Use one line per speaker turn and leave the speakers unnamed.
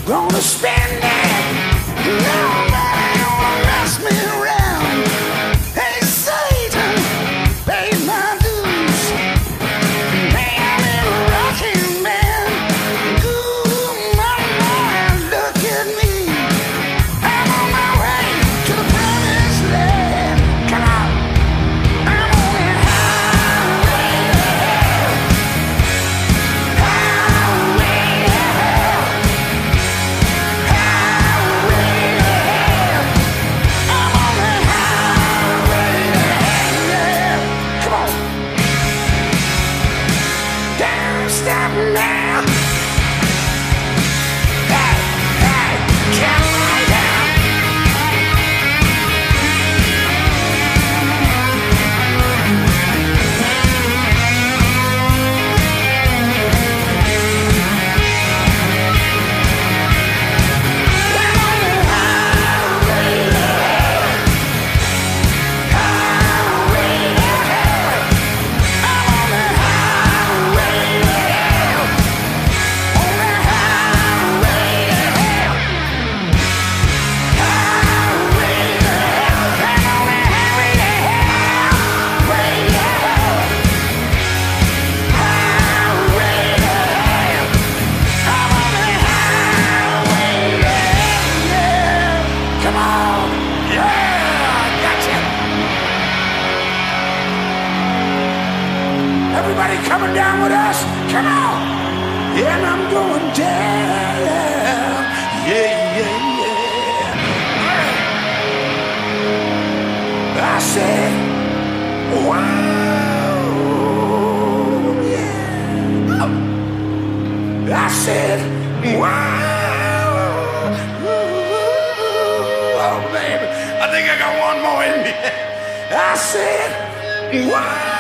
Gonna spend it. Nobody wanna mess me around. Hey, Satan, pay my dues. Man, I'm a rocking man. Ooh, my Lord, look at me. I'm on my way to the promised land. Come on. I'm on the highway to hell. Highway to hell. Highway to hell. I'm on the highway to hell. Come on. Don't stop now. Hey, hey, come on down. I'm on the highway to hell. Highway to hell. I'm on the highway to hell. On the highway to hell. Highway to hell. I'm on the highway to hell. Way to hell. Highway to hell. I'm on the highway to hell. Come on. Yeah, gotcha. Everybody coming down with us? Come on. And I'm going down. Yeah, yeah, yeah. I said, wow. Yeah. I said, wow. Oh, baby. I think I got one more in me. I said, wow.